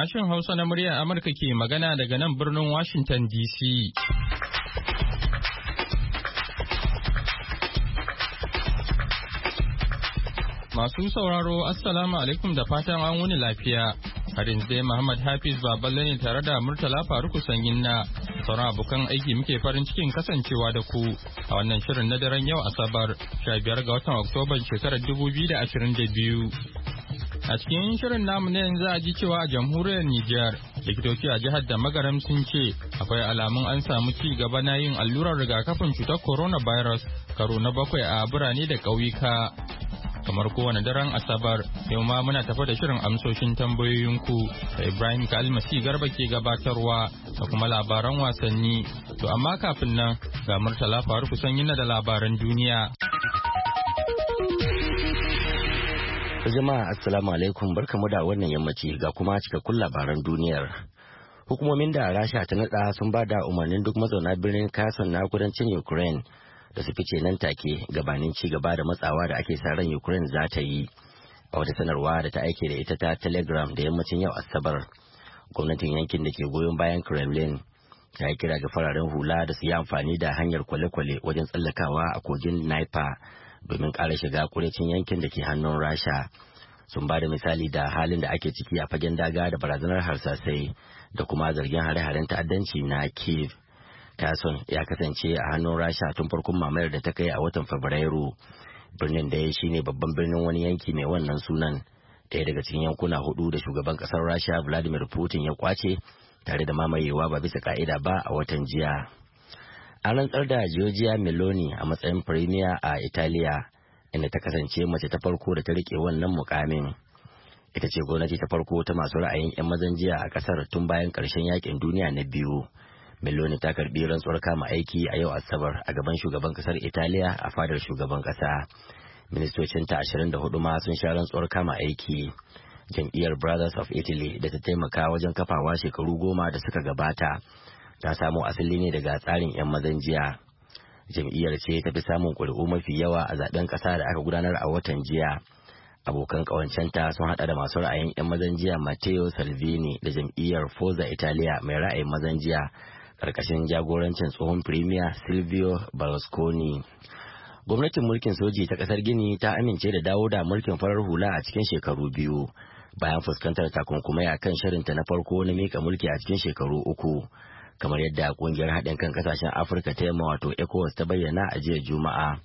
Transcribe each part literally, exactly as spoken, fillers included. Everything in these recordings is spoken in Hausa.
Sashen Hausa na muryar Amurka ke magana daga nan birnin Washington D C. Masu sauraro, Assalamu alaikum da fatan an wuni lafiya. Har yanzu dai Muhammad Hafiz Baballe ne tare da Murtala Faruku Sanyinna. Sauran abokan aiki muke farin cikin kasancewa da ku a wannan shirin na daren yau Asabar, sha biyar ga watan Oktoba shekarar dubu biyu da ashirin da biyu. A cikin shirin namu ne yanzu a ji cewa a jamhuriyar Nijar, likitoci a jihar da Magaram sun ce akwai alamun an samu ci gaba na yin allurar rigakafin cutar coronavirus karo na bakwai a birane da ƙauyuka. Kamar kowane daren Asabar, yau ma muna tafa da shirin amsoshin tambayoyinku da Ibrahim Kalmasi Garba ke gabatarwa da kuma labaran wasanni. To amma kafin nan ga Murtala Faruku Sanyinna da labaran duniya. Jama'a assalamu alaikum, barkamu da wannan yammaci ga kuma cikakkun labaran duniyar. Hukumomin da Rasha ta nada sun ba da umarnin duk mazauna birnin Kherson na kudancin Ukraine da su fice nan take gabanin ci gaba da matsawa da ake sa ran Ukraine za ta yi. A wata sanarwa da ta aike da ita ta Telegram da yammacin yau Asabar, gwamnatin yankin da ke goyon bayan Kremlin ta yi kira ga fararen hula da su yi amfani da hanyar kwale-kwale wajen tsallakawa a kogin Dnipro domin ƙara shiga kudancin yankin da ke hannun Rasha. Sun ba da misali da halin da ake ciki a fagen daga da barazanar harsasai da kuma zargin hare-haren ta'addanci na Kiev. Kherson ya kasance a hannun Rasha tun farkon mamayar da ta kai a watan Fabrairu. Birnin da ya shine babban birnin wani yanki mai wannan sunan, ɗaya daga cikin yankuna hudu da shugaban ƙasar Rasha Vladimir Putin ya kwace tare da mamayewa ba bisa ka'ida ba a watan jiya. An rantsar da Giorgia Meloni a matsayin Premier a Italiya, inda ta kasance mace ta farko da ta rike wannan mukamin. Ita ce gwamnati ta farko ta masu ra'ayin 'yan mazan jiya a kasar tun bayan ƙarshen yakin duniya na biyu. Meloni ta karbi rantsuwar kama aiki a yau Asabar a gaban shugaban kasar Italiya a fadar shugaban kasa. Ministocinta ashirin da hudu ma sun sha rantsuwar kama aiki. Jam'iyyar Brothers of Italy da ta taimaka wajen kafawa shekaru goma da suka gabata ta samo asali ne daga tsarin 'yan mazan jiya. Jam'iyyar ce ta fi samun ƙuri'u mafi yawa a zaben ƙasa da aka gudanar a watan jiya. Abokan ƙawancenta sun haɗa da masu ra'ayin 'yan mazan jiya Matteo Salvini da jam'iyyar Forza Italia mai ra'ayin mazan jiya ƙarƙashin jagorancin tsohon Premier Silvio Berlusconi. Gwamnatin mulkin soji ta ƙasar Gini ta amince da dawo da mulkin farar hula a cikin shekaru biyu bayan fuskantar takunkumai a kan shirinta na farko na mika mulki a cikin shekaru uku. Kamar yadda kungiyar haɗin kan kasashen Afirka ta yamma wato ECOWAS ta bayyana a jiya Juma'a.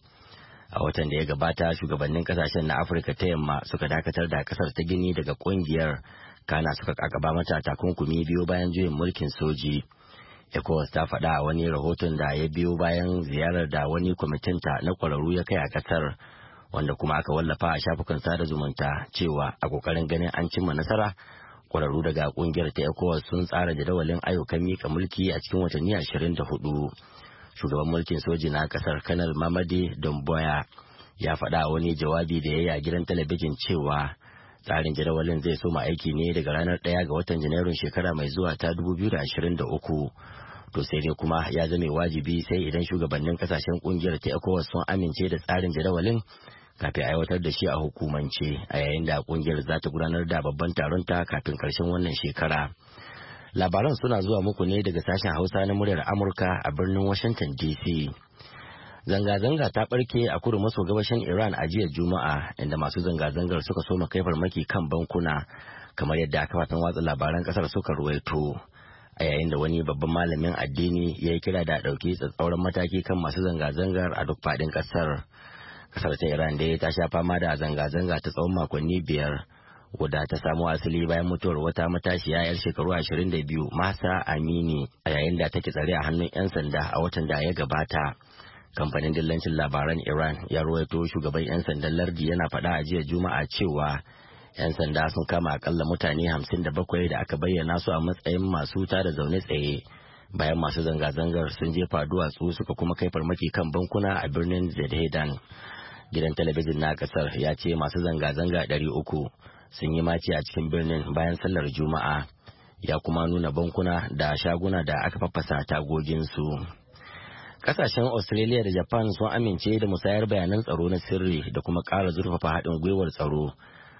A watan da ya gabata shugabannin kasashen na Afirka ta yamma suka dakatar da kasar ta Gini daga kungiyar, kana suka kakaba mata takunkumi biyo bayan juyin mulkin soji. ECOWAS ta faɗa a wani rahoton da ya biyo bayan ziyarar da wani kwamitinta na ƙwararru ya kai a ƙasar, wanda kuma aka wallafa a shafukan sada zumunta cewa a ƙoƙarin ganin an cimma nasara, ƙwararru daga ƙungiyar ta ECOWAS sun tsara jadawalin ayyukan mika mulki a cikin watanni ashirin da hudu. Shugaban mulkin soji na ƙasar Kanal Mamadi Doumbouya ya faɗa wani jawabi da ya yi a gidan talabijin cewa tsarin jadawalin zai soma aiki ne daga ranar ɗaya ga watan Janairun shekara mai zuwa ta dubu biyu da ashirin da uku. To sai dai kuma ya zame wajibi sai idan shugabannin kasashen ƙungiyar ta ECOWAS sun amince da tsarin jadawalin kafin aiwatar da shi a hukumance, a yayin da kungiyar za ta gudanar da babban taron ta kafin karshen wannan shekara. Labaran suna zuwa muku ne daga sashen Hausa na muryar Amurka a birnin Washington D C. Zanga-zanga ta barke a kudu maso gabashin Iran a jiya Juma'a, inda masu zanga-zangar suka soma kai farmaki kan bankuna kamar yadda kafafen watsa labaran kasar suka ruwaito. A yayin da wani babban malamin addini ya yi kira da ɗauki tsatsauran mataki kan masu zanga-zangar a duk faɗin ƙasar. Kasar ta Iran dai ta sha fama da zanga-zanga ta tsawon makonni biyar, wadda ta samo asali bayan mutuwar wata matashiya 'yar shekaru ashirin da biyu Mahsa Amini a yayin da take tsare a hannun 'yan sanda a watan da ya gabata. Kamfanin dillancin labaran Iran ya ruwaito shugaban 'yan sandan lardi yana faɗa a jiya Juma'a cewa 'yan sanda sun kama akalla mutane hamsin da bakwai da aka bayyana su a matsayin masu tada zaune tsaye bayan masu zanga-zangar sun jefa duwatsu suka kuma kai farmaki kan bankuna a birnin Zedhedan. Gidan talabijin na kasar ya ce masu zanga-zanga ɗari uku sun yi maci a cikin birnin bayan sallar Juma'a, ya kuma nuna bankuna da shaguna da aka faffasa tagoginsu. Kasashen Australia da Japan sun amince da musayar bayanan tsaro na sirri da kuma ƙara zurfafa haɗin gwiwar tsaro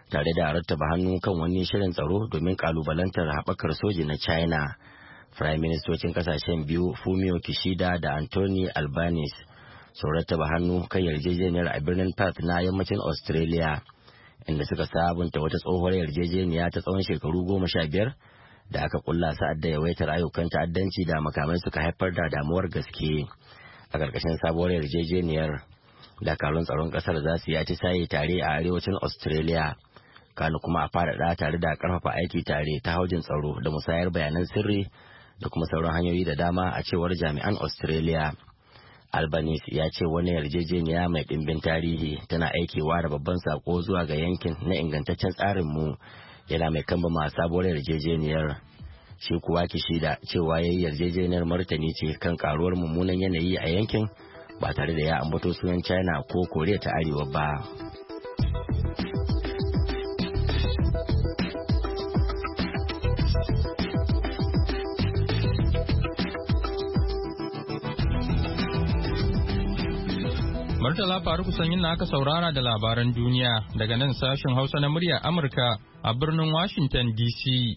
tare da rattaba hannu kan wani shirin tsaro domin kalubalantar haɓakar soji na China. Prime Ministocin kasashen biyu Fumio Kishida da Anthony Albanese sun rattaba hannu kan yarjejeniyar a birnin Perth na yammacin Australia, inda suka sabunta wata tsohuwar yarjejeniya ta tsawon shekaru goma sha biyar da aka kulla sa'ad da yawaitar ayyukan ta'addanci da makamai suka haifar da damuwar gaske. A ƙarƙashin sabuwar yarjejeniyar, dakarun tsaron ƙasar za su yi atisaye tare a arewacin Australia, kano kuma a faɗaɗa tare da ƙarfafa aiki tare ta haujin tsaro da musayar bayanan sirri da kuma sauran hanyoyi da dama, a cewar jami'an Australia. Albanese ya ce wani yarjejeniya mai ɗimbin tarihi tana aikewa da babban sako zuwa ga yankin na ingantaccen tsarinmu, yana mai kambama sabuwar yarjejeniyar. Shi kuwa Kishida cewa ya yi yarjejeniyar martani ce kan karuwar mummunan yanayi a yankin, ba tare da ya ambato sunan China ko Koriya ta Arewa ba. Murtala Faruku Sanyin na aka saurara da labaran duniya daga nan sashen Hausa na murya Amurka a birnin Washington D C.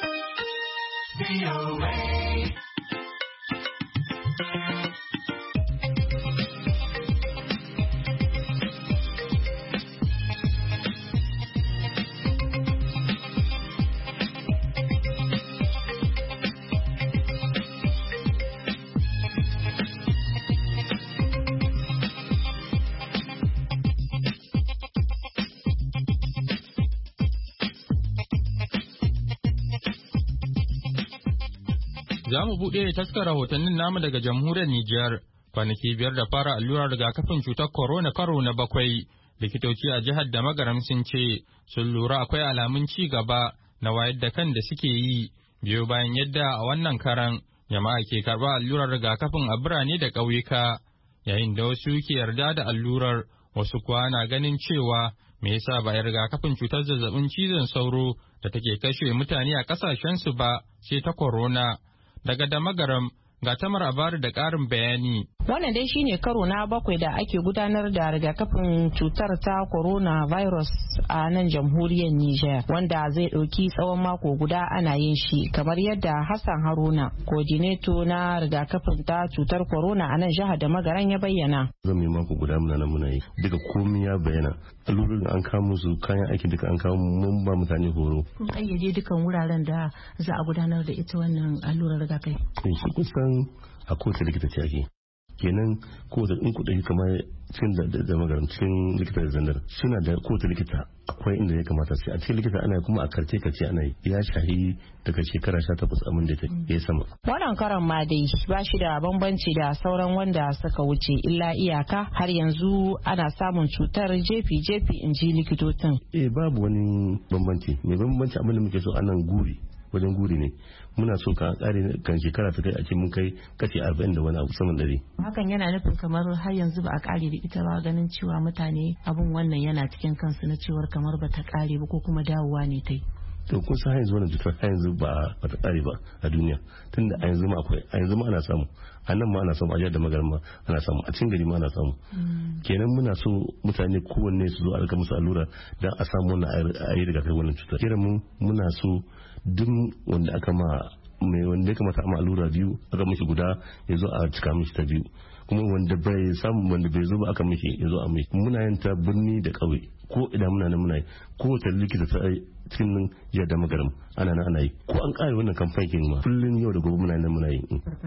Za mu buɗe taskar rahotannin namu daga jamhuriyar Nijar. Kwanaki biyar da fara allurar rigakafin cutar corona karo na bakwai. Likitoci a jihar da Magaram sun ce sun lura akwai alamun ci gaba na wayar da kan da suke yi, biyo bayan yadda a wannan karan jama'a ke karɓar allurar rigakafin a birane da ƙauyuka. Yayin da wasu ke yarda da allurar, wasu kuwa na ganin cewa me yasa ba a rigakafin cutar zazzabin cizon sauro da take kashe mutane a ƙasashensu ba sai ta corona. Daga Damagaram ga Tamar Abari da ƙarin bayani. Wannan dai shine karo na bakwai da ake gudanar da rigakafin cutar ta coronavirus a nan jamhuriyar Nijar, wanda zai ɗauki tsawon mako guda ana yin shi, kamar yadda Hassan Haruna, coordinator na rigakafin ta cutar corona a nan jihar da Magaran ya bayyana. Zan yi mako guda muna nan muna yi, duka komai ya bayyana. Allurar an kawo su, kayan aiki duka an kawo, mun ba mutane horo. Kun kayyade dukan wuraren da za a gudanar da ita wannan allurar rigakafi? Shi kusan a kowace likita ce ake. Kenan kowace in kuɗi kamar cikin da magaram cikin likita da zandar suna da kowace likita akwai inda ya kamata sai a cikin likita ana kuma a karce karce ana yi, ya shahi daga shekara sha takwas abin da ta ya sama. Wannan karan ma dai ba shi da bambanci da sauran wanda suka wuce, illa iyaka har yanzu ana samun cutar jefi jefi in ji likitocin. Eh babu wani bambanci, mai bambanci abin da muke so anan guri wajen guri ne, muna so ka kare kan shekara ta kai a ce mun kai kashi arba'in da wani abu saman dare. Hakan yana nufin kamar har yanzu ba a kare da ita ba, ganin cewa mutane abun wannan yana cikin kansu na cewar kamar ba ta kare ba ko kuma dawowa ne ta yi. To kun san yanzu wannan cutar har yanzu ba ba ta kare ba a duniya, tunda a yanzu ma akwai, a yanzu ma ana samu, a nan ma ana samu, a jihar da Magaram ma ana samu, a cikin gari ma ana samu. Kenan muna so mutane kowanne su zo a rika musu allura don a samu wannan a yi rigakafi wannan cutar. Kiran mu muna so duk wanda aka ma mai wanda ya kamata a ma allura biyu aka mishi guda ya zo a cika mishi ta biyu, kuma wanda bai samu wanda bai zo ba aka mishi ya zo a mishi. Muna yin ta birni da ƙauye, ko idan muna nan muna yi, kowace likita ta cikin nan ya da Magaram ana nan ana yi, ko an ƙare wannan kamfanin ma kullum yau da gobe muna nan muna yi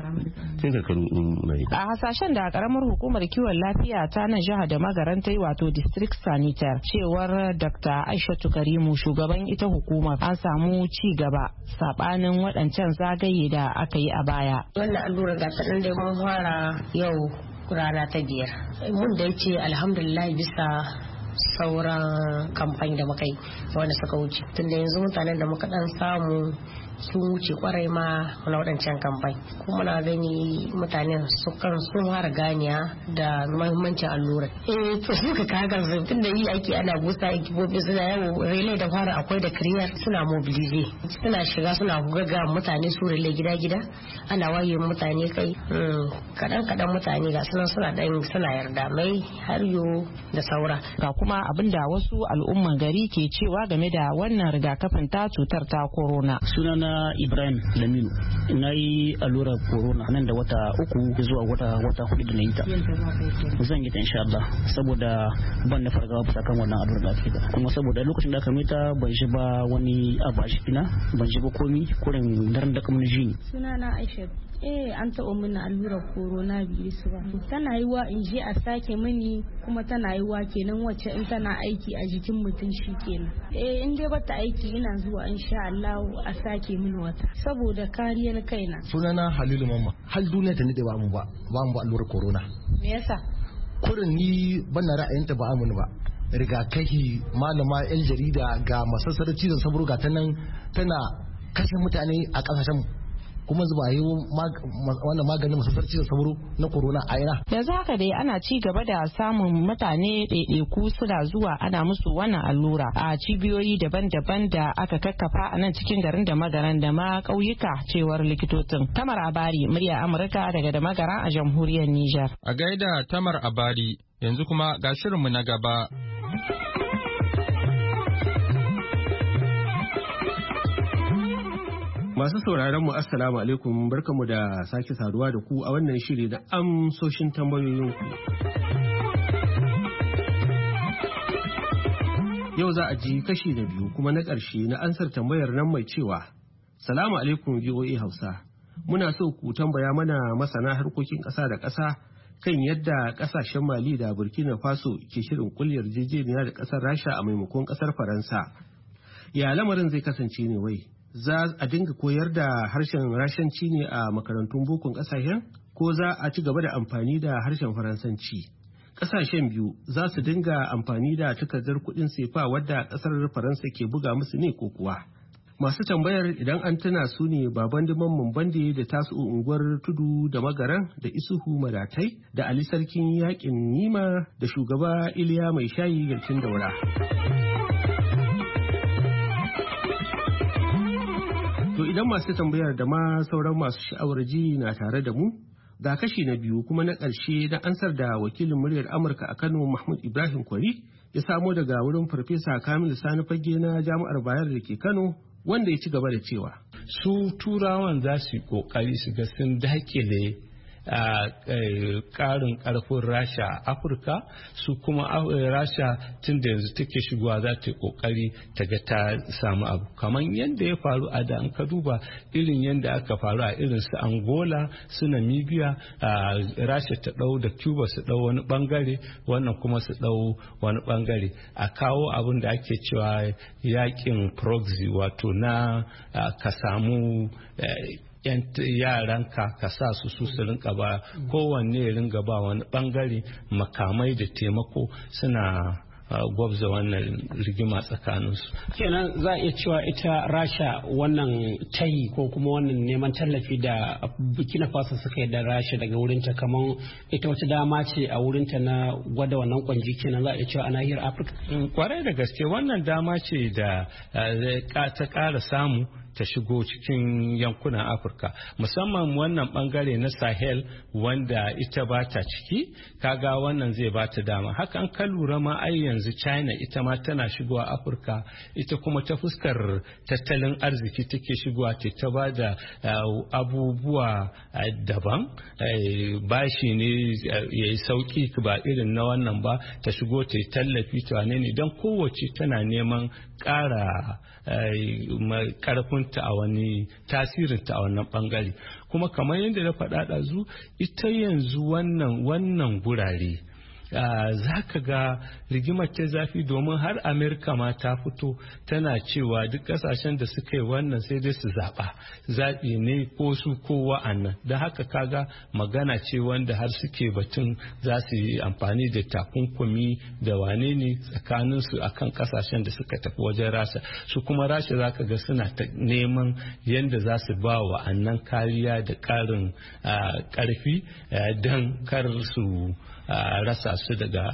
cikin karkaru muna yi. A hasashen da karamar hukumar kiwon lafiya ta nan jihar da Magaran ta yi, wato district sanitaire, cewar Doctor Aishatu Karimu, shugaban ita hukumar, an samu ci gaba sabanin waɗancan zagaye da aka yi a baya. Wannan allurar gasa ɗin da mun fara yau rana ta biyar, mun da ce alhamdulillah bisa sauran kamfani da muka yi wanda suka wuce, tunda yanzu mutanen da muka dan samu sun wuce kwarai ma na waɗancan kamfai kuma na gani mutane su kan sun fara ganiya da mahimmancin allura eh to suka kaga tun da yi aiki ana busa ekibobi suna yawo relay da fara akwai da kiriyar suna mobilize suna shiga suna ga mutane su relay gida gida ana waye mutane kai kadan kadan mutane ga suna suna dan suna yarda mai har yo da saura ga kuma abinda wasu al'umman gari ke cewa game da wannan rigakafin ta cutar ta corona. Sunana Ibrahim Laminu na yi allurar corona nan da wata uku zuwa wata wata hudu da na yi ta. Zan yi ta insha Allah saboda ban da fargaba bisa kan wannan allurar da ake da kuma saboda lokacin da aka mita ban shi ba wani abu a jikina ban shi ba komi kurin daren da kamar jini. Sunana Aisha eh an taɓa mini allurar corona virus ba tana yi wa in je a sake mini kuma tana yi wa kenan wacce in tana aiki a jikin mutum shi kenan eh in dai bata aiki ina zuwa insha Allah a sake mini wata saboda kariyar kaina. Sunana Halilu Mamma hal duniya ta nade ba mu ba ba mu allurar corona. Me yasa? Kurin ni ban na ra'ayinta ba amunu ba rigakafi malama yan jarida ga masassarar cizon sauro ga ta nan tana kashe mutane a kasashen kuma zuba yi wannan maganin masasar cizon sauro na corona a ina. Yanzu haka dai ana ci gaba da samun mutane ɗaiɗaiku suna zuwa ana musu wannan allura a cibiyoyi daban-daban da aka kakkafa a nan cikin garin da magaran da ma ƙauyuka cewar likitocin. Tamar Abari murya Amurka daga da magara a jamhuriyar Nijar. A gaida Tamar Abari yanzu kuma ga shirinmu na gaba. Masu sauraron mu assalamu alaikum barkamu da sake saduwa da ku a wannan shiri da amsoshin tambayoyinku. Yau za a ji kashi na biyu kuma na ƙarshe na ansar tambayar nan mai cewa Salamu alaikum V O A Hausa. Muna so ku tambaya mana masana harkokin ƙasa da ƙasa kan yadda ƙasashen Mali da Burkina Faso ke shirin kulle yarjejeniya da ƙasar Rasha a maimakon ƙasar Faransa. Ya lamarin zai kasance ne wai? Za a dinga koyar da harshen rashanci ne a makarantun bokon kasashen ko za a ci gaba da amfani da harshen faransanci kasashen biyu za su dinga amfani da takardar kuɗin sefa wadda ƙasar faransa ke buga musu ne ko kuwa masu tambayar idan an tuna su ne baban diman bande da tasu unguwar tudu da magaran da isuhu madatai da ali sarkin yakin nima da shugaba iliya mai shayi garkin daura. To idan masu tambayar da ma sauran masu sha'awar ji na tare da mu, ga kashi na biyu kuma na ƙarshe na ansar da wakilin muryar Amurka a Kano Mahmud Ibrahim Kwari ya samo daga wurin Farfesa Kamilu Sani Fage na Jami'ar Bayero da ke Kano wanda ya ci gaba da cewa. Su turawan za su yi ƙoƙari su ga sun dakile a karin karfin rasha a afirka su kuma rasha tun da yanzu take shigowa za ta yi kokari ta ga ta samu abu kamar yadda ya faru a da an ka duba irin yadda aka faru a irin su angola su namibia rasha ta dau da cuba su dau wani bangare wannan kuma su dau wani bangare a kawo abin da ake cewa yakin proxy wato na ka samu yan yaranka ka sa su su su rinka ba kowanne ya ringa ba wani bangare makamai da taimako suna gwabza wannan rigima tsakaninsu. Kenan za a iya cewa ita rasha wannan tayi ko kuma wannan neman tallafi da burkina faso suka yi da rasha daga wurinta kamar ita wata dama ce a wurinta na gwada wannan kwanji kenan za a iya cewa a nahiyar afirka. Kwarai da gaske wannan dama ce da ta kara samu ta shigo cikin yankunan afirka musamman wannan bangare na sahel wanda ita ba ta ciki kaga wannan zai ba ta dama hakan ka lura ma ai yanzu china ita ma tana shigowa afirka ita kuma ta fuskar tattalin arziki take shigowa ta ta ba da abubuwa daban bashi ne ya yi sauki ba irin na wannan ba ta shigo ta yi tallafi ta wane ne don kowace tana neman ƙara karfinta a wani tasirinta a wannan bangare kuma kamar yadda na faɗa ɗazu ita yanzu wannan wannan gurare za ka ga rigimar ta zafi domin har Amerika ma ta fito tana cewa duk kasashen da suka yi wannan sai dai su zaɓa zaɓi ne ko su ko wa'annan da haka kaga magana ce wanda har suke batun za su yi amfani da takunkumi da wane ne tsakaninsu akan kasashen da suka tafi wajen rasha su kuma rasha za ka ga suna ta neman yadda za su ba wa'annan kariya da ƙarin ƙarfi don kar su rasa su daga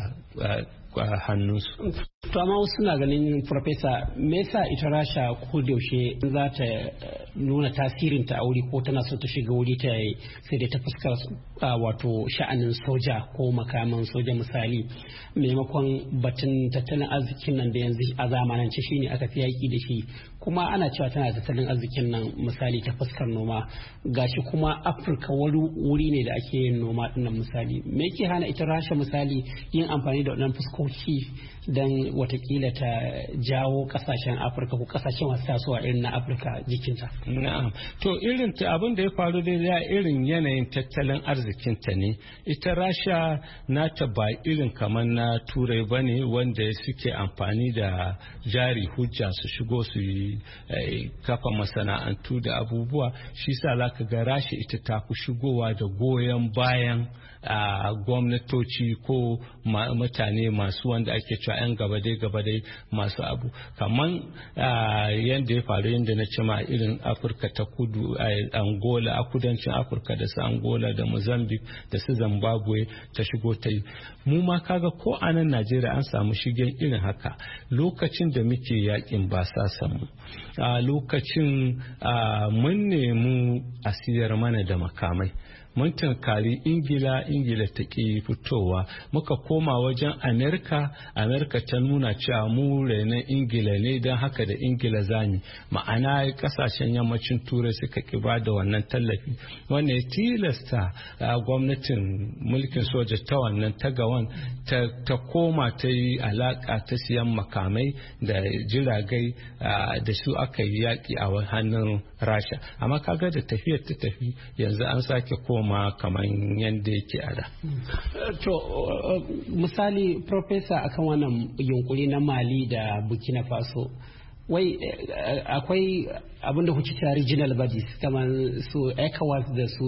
hannunsu. To amma wasu suna ganin Farfesa me yasa ita Rasha ko da yaushe za ta nuna tasirin ta a wuri ko tana so ta shiga wuri ta yi sai dai ta fuskar wato sha'anin soja ko makaman soja misali maimakon batun tattalin arzikin nan da yanzu a zamanance shine aka fi yaki da shi kuma ana cewa tana tattalin arzikin nan misali ta fuskar noma gashi kuma Afirka wani wuri ne da ake yin noma dinnan misali me yake hana ita Rasha misali yin amfani da wannan fuskoki don watakila ta jawo kasashen Afirka ko kasashen masu tasowa irin na Afirka jikinta. Na'am. To irin ta abin da ya faru da ya irin yanayin tattalin arzikinta ne. Ita Rasha nata ba irin kamar na Turai bane wanda suke amfani da jari hujja su shigo su yi kafa masana'antu da abubuwa shi sa zaka ga Rasha ita ta fi shigowa da goyon bayan a gwamnatoci ko mutane masu wanda ake cewa 'yan gabadai gabadai masu abu kaman yadda ya faru yadda na ce ma irin Afirka ta kudu a Angola a kudancin Afirka da su Angola da Mozambique da su Zimbabwe ta shigo ta yi mu ma kaga ko a nan Najeriya an samu shigen irin haka lokacin da muke yakin basasa mu a lokacin mun nemi a siyar mana da makamai mun tunkari ingila ingila ta ki fitowa muka koma wajen amerika amerika ta nuna cewa mu renon ingila ne don haka da ingila zani ma'ana kasashen yammacin turai suka ki ba da wannan tallafi wanda ya tilasta gwamnatin mulkin soja ta wannan tagawan ta koma ta yi alaka ta siyan makamai da jiragai da su aka yi yaƙi a hannun rasha amma kaga da tafiyar ta tafi yanzu an sake koma ma kamar yadda yake a da. To misali Profesa akan wannan yunkuri na Mali da Burkina Faso wai akwai abinda kuke cewa regional bodies kamar su ECOWAS da su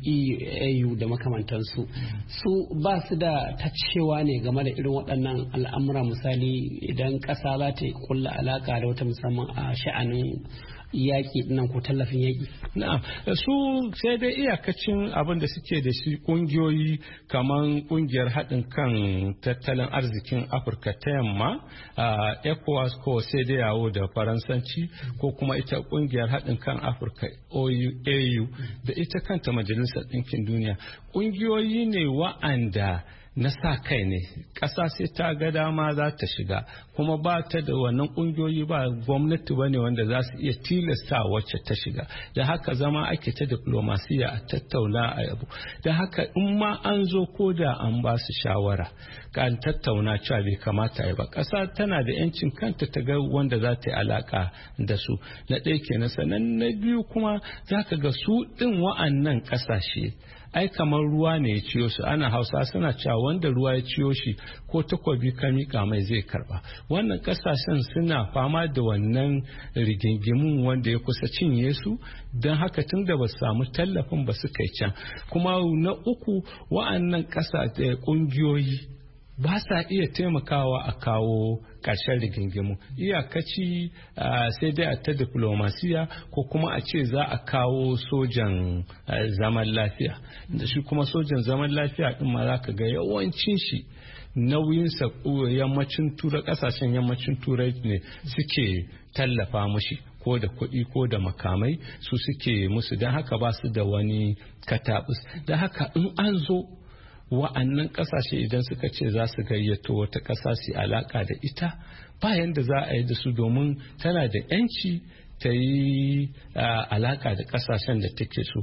A U da makamantansu su ba su da tacewa ne game da irin waɗannan al'amura misali idan ƙasa za ta kulla alaka da wata musamman a sha'anin yaƙi nan ko tallafin yaƙi. Na'am, su sai dai iyakacin abin da suke da shi ƙungiyoyi kamar ƙungiyar haɗin kan tattalin arzikin Afirka ta yamma, ECOWAS ko sai dai yawo da Faransanci ko kuma ita ƙungiyar haɗin kan Afirka A U da ita kanta Majalisar Ɗinkin Duniya. Ƙungiyoyi ne wa'anda na sa kai ne ƙasa sai ta ga dama za ta shiga kuma ba ta da wannan ƙungiyoyi ba gwamnati ba ne wanda za su iya tilasta wacce ta shiga da haka zama ake ta diplomasiya a tattauna a yabo da haka in ma an zo ko da an ba su shawara kan tattauna cewa bai kamata ya ba ƙasa tana da yancin kanta ta ga wanda za ta yi alaka da su na ɗaya kenan sannan na biyu kuma za ka ga su ɗin wa'annan ƙasashe ai kamar ruwa ne ya ciyo su ana hausa suna cewa wanda ruwa ya ciyo shi ko takobi ka mika mai zai karba wannan kasashen suna fama da wannan rigingimun wanda ya kusa cinye su don haka tun da ba su samu tallafin ba su kai can kuma na uku wa'annan kasa kungiyoyi ba sa iya taimakawa a kawo ƙarshen rigingimu iyakaci sai dai a ta diplomasiya ko kuma a ce za a kawo sojan zaman lafiya da shi kuma sojan zaman lafiya din ma za ka ga yawancin shi nauyinsa yammacin turai ƙasashen yammacin turai ne suke tallafa mushi ko da kuɗi ko da makamai su suke musu don haka ba su da wani katabus don haka in an zo wa'annan kasashe idan suka ce za su gayyato wata ƙasa su alaka da ita bayan da za a yi da su domin tana da yanci ta yi alaka da kasashen da take so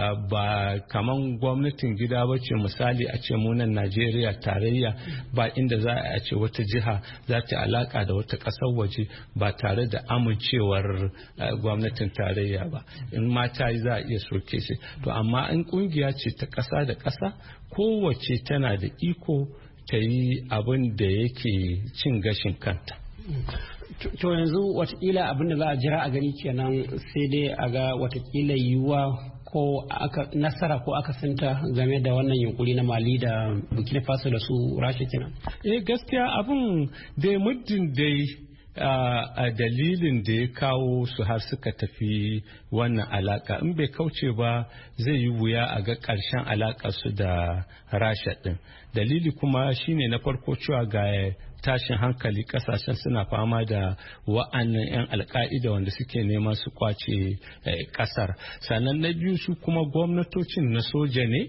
ba kaman gwamnatin gida ba ce misali a ce munan Najeriya tarayya ba inda za a ce wata jiha za ta alaka da wata ƙasar waje ba tare da amincewar gwamnatin tarayya ba in ma ta yi za a iya soke shi to amma in kungiya ce ta ƙasa da ƙasa kowace tana da iko ta yi abin da yake cin gashin kanta. To yanzu watakila abin da za a jira a gani kenan sai dai a ga watakila yiwuwa ko aka nasara ko aka sinta game da wannan yunkuri na Mali da Burkina Faso da su Rasha kenan. Eh gaskiya abin da muddin dai a dalilin da ya kawo su har suka tafi wannan alaka in bai kauce ba zai yi wuya a ga ƙarshen alaka su da Rasha din. Dalili kuma shine na farko cewa ga tashin hankali kasashen suna fama da wa'annan 'yan alka'ida wanda suke neman su kwace kasar. Sannan na biyu su kuma gwamnatocin na soja ne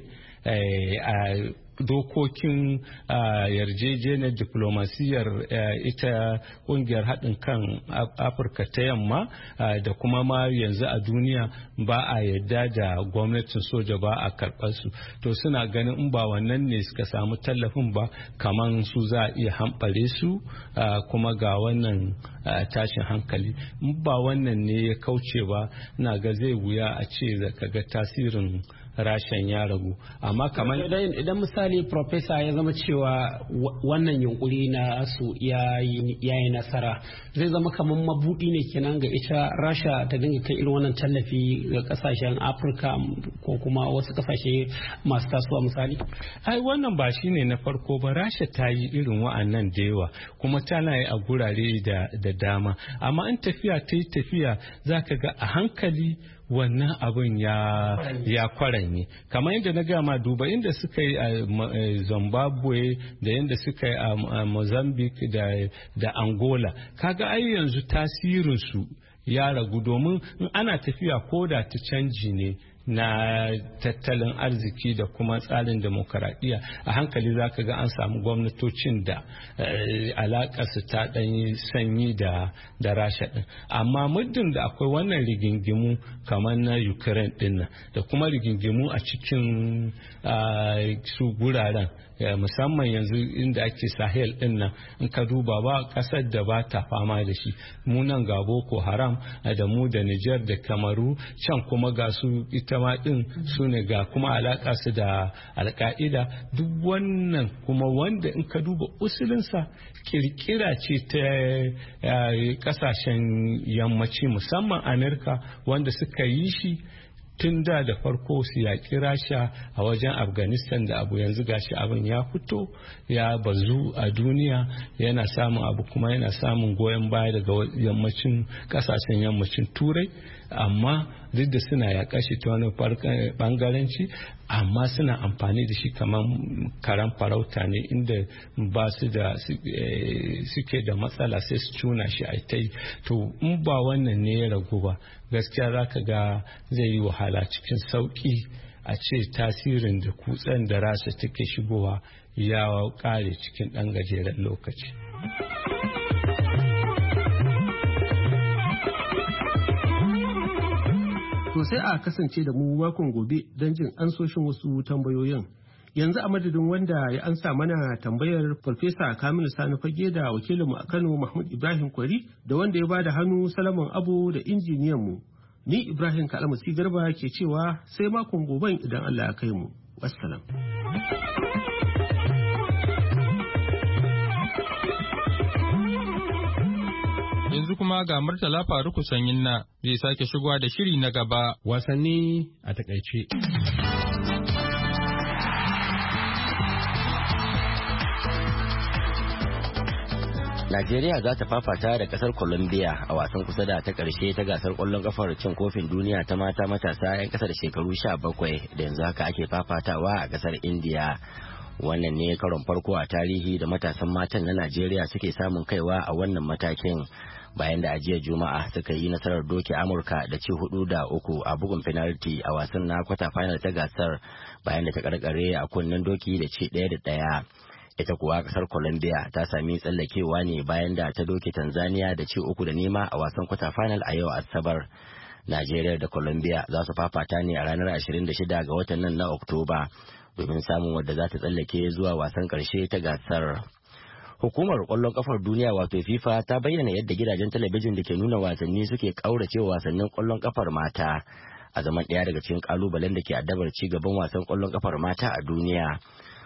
a dokokin yarjejeniyar diplomasiyyar ita kungiyar haɗin kan Afirka ta yamma da kuma ma yanzu a duniya ba a yadda da gwamnatin soja ba a karɓar su. To suna ganin in ba wannan ne suka samu tallafin ba kaman su za a iya hamɓare su kuma ga wannan tashin hankali. In ba wannan ne ya kauce ba na ga zai wuya a ce ka ga tasirin rashin ya ragu. Amma kamar idan misali profesa ya zama cewa wannan yunkuri na su ya yi nasara zai zama kamar mabudi ne kenan ga ita Rasha ta dinga kai irin wannan tallafi ga kasashen Afirka ko kuma wasu kasashe masu tasowa misali. Ai wannan ba shine na farko ba. Rasha ta yi irin wa'annan da yawa kuma tana yi a gurare da dama, amma in tafiya ta yi tafiya za ka ga a hankali wannan abin ya ya kwaranye. Kamar yadda na gama duba inda suka yi a Zimbabwe da yadda suka yi a Mozambique da Angola, kaga ai yanzu tasirinsu ya ragu, domin in ana tafiya ko da ta canji ne na tattalin arziki da kuma tsarin demokaradiyya a hankali za ka ga an samu gwamnatocin da alakarsu ta ɗanyi sanyi da da Rasha ɗin. Amma muddin da akwai wannan rigingimu kamar na Ukraine ɗin da kuma rigingimu a cikin su guraren musamman yanzu inda ake Sahel ɗin nan, in ka duba ba ƙasar da ba ta fama da shi. Mu nan ga Boko Haram da mu da Niger da Kamaru, can kuma ga su ita ma ɗin su ne ga kuma alaƙa su da Al-Qaida. Duk wannan kuma wanda in ka duba usulinsa kirkira ce ta ƙasashen yammaci musamman Amerika wanda suka yi shi tun da da farko su yaƙi Rasha a wajen Afghanistan da abu yanzu gashi abin ya fito ya bazu a duniya, yana samun abu kuma yana samun goyon baya daga yammacin kasashen yammacin Turai. Amma duk da suna yaƙa shi ta wani bangaranci, amma suna amfani da shi kamar karan farauta ne, inda ba su da suke da matsala sai su cuna shi a ta yi. To in ba wannan ne ya ragu ba, gaskiya za ka ga zai yi wahala cikin sauƙi a ce tasirin da kutsen da Rasha take shigowa ya ƙare cikin ɗan gajeren lokaci. To sai a kasance da mu makon gobe don jin ansoshin wasu tambayoyin. Yanzu a madadin wanda ya ansa mana tambayar Farfesa Kamilu Sani Fage da wakilinmu a Kano Mahmud Ibrahim Kwari da wanda ya bada hannu Salaman Abu da injiniyan mu. Ni Ibrahim Kalamusi Garba ke cewa sai makon goben idan Allah ya kai mu. Wassalam. Yanzu kuma ga Murtala Faruku Sanyin na zai sake shigowa da shiri na gaba. Wasanni a takaice. Najeriya za ta fafata da kasar Colombia a wasan kusa da ta karshe ta gasar kwallon kafar cin kofin duniya ta mata matasa 'yan kasar shekaru sha bakwai da yanzu haka ake fafatawa a kasar India. Wannan ne karon farko a tarihi da matasan matan na Najeriya suke samun kaiwa a wannan matakin, bayan da a jiya Juma'a suka yi nasarar doke Amurka da ci hudu da uku a bugun penalty a wasan na kwata final ta gasar, bayan da ta karkare a kunnen doki da ci ɗaya da ɗaya. Ita kuwa kasar Colombia ta sami tsallakewa ne bayan da ta doke Tanzania da ci uku da nema a wasan kwata final a yau Asabar. Najeriya da Colombia za su fafata ne a ranar ashirin da shida ga watan nan na Oktoba domin samun wadda za ta tsallake zuwa wasan karshe ta gasar. Hukumar kwallon kafar duniya wato FIFA ta bayyana yadda gidajen talabijin da ke nuna wasanni suke kaurace wasannin kwallon kafar mata a zaman ɗaya daga cikin kalubalen da ke addabar ci gaban wasan kwallon kafar mata a duniya.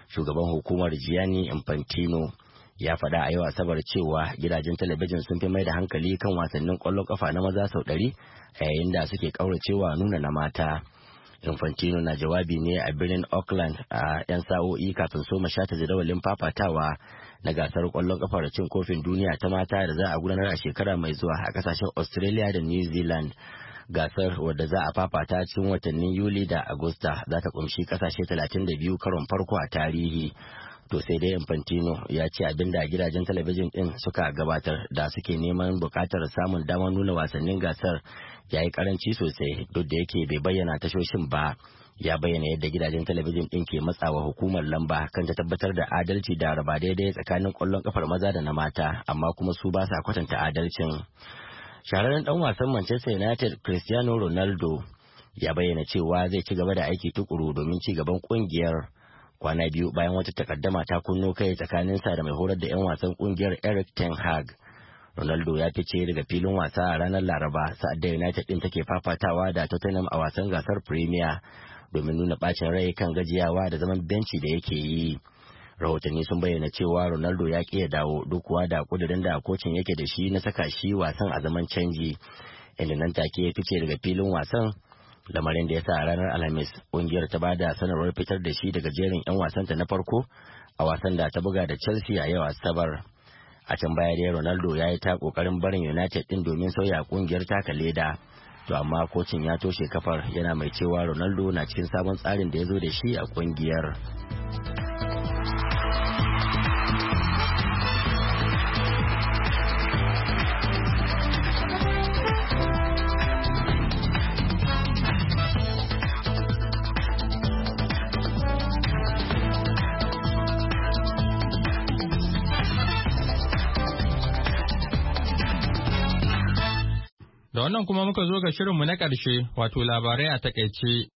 Shugaban hukumar Gianni Infantino ya faɗa a yau Asabar cewa gidajen talabijin sun fi mai da hankali kan wasannin ƙwallon ƙafa na maza sau ɗari a yayin da suke ƙauracewa nuna na mata. Infantino na jawabi ne a birnin Auckland a 'yan sa'o'i kafin soma shata jadawalin fafatawa na gasar ƙwallon ƙafar cin kofin duniya ta mata da za a gudanar a shekara mai zuwa a ƙasashen Australia da New Zealand. Gasar wadda za a fafata cikin watannin Yuli da Agusta za ta kumshi ƙasashe talatin da biyu karon farko a tarihi. To sai dai Infantino ya ce abinda gidajen talabijin din suka gabatar da suke neman bukatar samun damar nuna wasannin gasar ya yi karanci sosai duk da yake bai bayyana tashoshin ba. Ya bayyana yadda gidajen talabijin din ke matsawa hukumar lamba kan ta tabbatar da adalci da raba daidai tsakanin kwallon kafar maza da na mata, amma kuma su ba sa kwatanta adalcin. Shahararren dan wasan Manchester United Cristiano Ronaldo ya bayyana cewa zai ci gaba da aiki tukuru domin ci gaban kungiyar kwana biyu bayan wata takaddama ta kunno kai tsakaninsa da mai horar da 'yan wasan kungiyar Erik ten Hag. Ronaldo ya fice daga filin wasa a ranar Laraba sa'ad da United din take fafatawa da Tottenham a wasan gasar Premier domin nuna bacin rai kan gajiyawa da zaman benci da yake yi. Rahotanni sun bayyana cewa Ronaldo ya ƙi ya dawo duk kuwa da kudirin da kocin yake da shi na saka shi wasan a zaman canji, inda nan take ya fice daga filin wasan, lamarin da ya sa a ranar Alhamis kungiyar ta bada sanarwar fitar da shi daga jerin 'yan wasanta na farko a wasan da ta buga da Chelsea a yau Asabar. A can baya dai Ronaldo ya yi ta kokarin barin United din domin sauya kungiyar taka leda, to amma kocin ya toshe kafar, yana mai cewa Ronaldo na cikin sabon tsarin da ya zo da shi a kungiyar. Da wannan kuma muka zo ga shirinmu na ƙarshe, wato labarai a takaice.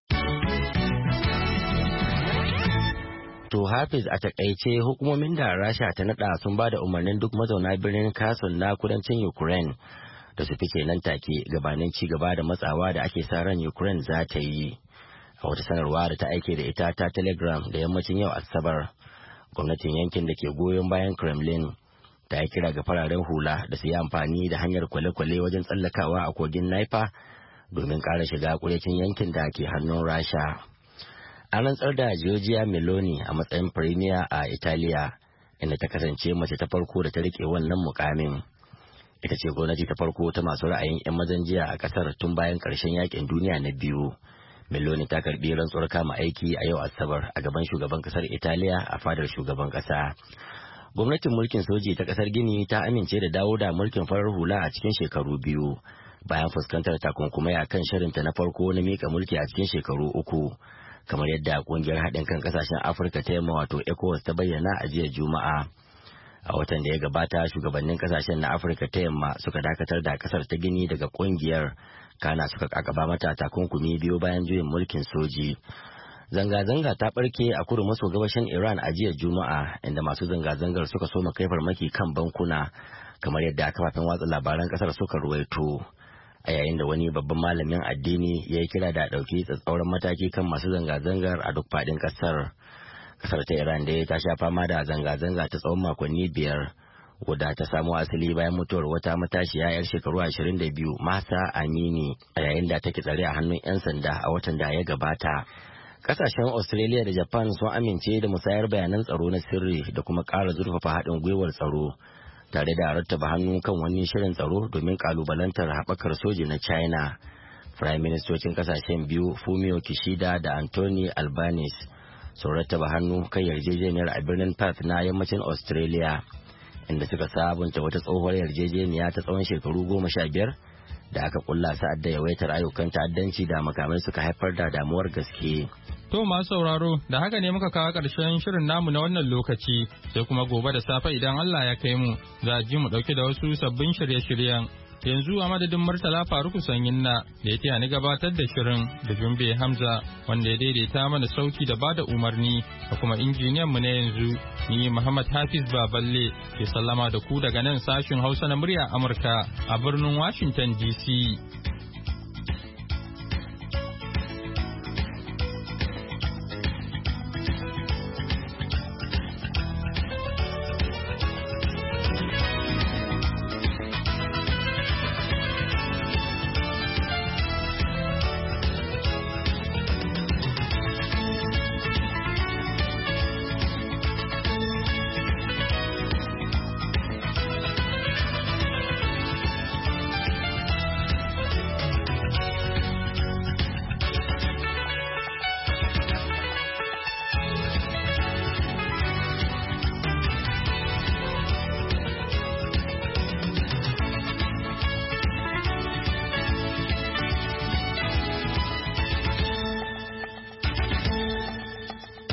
To Hafiz, a takaice hukumomin da Rasha ta nada sun ba da umarnin duk mazauna birnin Kherson na kudancin Ukraine da su fice nan take gabanin ci gaba da matsawa da ake sa ran Ukraine za ta yi. A wata sanarwa da ta aike da ita ta Telegram da yammacin yau Asabar, gwamnatin yankin da ke goyon bayan Kremlin ta yi kira ga fararen hula da su yi amfani da hanyar kwale-kwale wajen tsallakawa a kogin Naifa domin ƙara shiga kudancin yankin da ke hannun Rasha. An rantsar da Giorgia Meloni a matsayin Premier a Italiya, inda ta kasance mace ta farko da ta rike wannan mukamin. Ita ce gwamnati ta farko ta masu ra'ayin 'yan mazan jiya a kasar tun bayan ƙarshen yakin duniya na biyu. Meloni ta karbi rantsuwar kama aiki a yau Asabar a gaban shugaban kasar Italiya a fadar shugaban kasa. Gwamnatin mulkin soji ta kasar Gini ta amince da dawo da mulkin farar hula a cikin shekaru biyu bayan fuskantar takunkumai a kan shirinta na farko na mika mulki a cikin shekaru uku, kamar yadda kungiyar haɗin kan kasashen Afirka ta yamma wato ECOWAS ta bayyana a jiya Juma'a. A watan da ya gabata shugabannin kasashen na Afirka ta yamma suka dakatar da kasar ta Gini daga kungiyar, kana suka kakaba mata takunkumi biyu bayan juyin mulkin soji. Zanga-zanga ta barke a kudu maso gabashin Iran a jiya Juma'a, inda masu zanga-zangar suka soma kai farmaki kan bankuna, kamar yadda kafafen watsa labaran kasar suka ruwaito. A yayin da wani babban malamin addini ya yi kira da ɗauki tsatsauran mataki kan masu zanga-zangar a duk faɗin kasar. Kasar ta Iran dai ta sha fama da zanga-zanga ta tsawon makonni biyar, wadda ta samo asali bayan mutuwar wata matashiya 'yar shekaru ashirin da biyu Mahsa Amini a yayin da take tsare a hannun 'yan sanda a watan da ya gabata. Kasashen Australia da Japan sun amince da musayar bayanan tsaro na sirri da kuma ƙara zurfafa haɗin gwiwar tsaro, tare da rattaba hannu kan wani shirin tsaro domin ƙalubalantar haɓakar soji na China. Firayim Ministocin kasashen biyu Fumio Kishida da Anthony Albanese sun rattaba hannu kan yarjejeniyar a birnin Perth na yammacin Australia, inda suka sabunta wata tsohuwar yarjejeniya ta tsawon shekaru goma sha biyar da aka kulla sa'ad da yawaitar ayyukan ta'addanci da makamai suka haifar da damuwar gaske. To masu sauraro, da haka ne muka kawo ƙarshen shirin namu na wannan lokaci, sai kuma gobe da safe idan Allah ya kai mu za a ji mu ɗauke da wasu sabbin shirye-shiryen. Yanzu a madadin Murtala Faruku Sanyinna da ya taya ni gabatar da shirin da Jumbe Hamza wanda ya daidaita mana sauti da bada umarni da kuma injiniyan mu na yanzu ni Muhammad Hafiz Baballe ke sallama da ku daga nan sashin Hausa na murya Amurka a birnin Washington D C.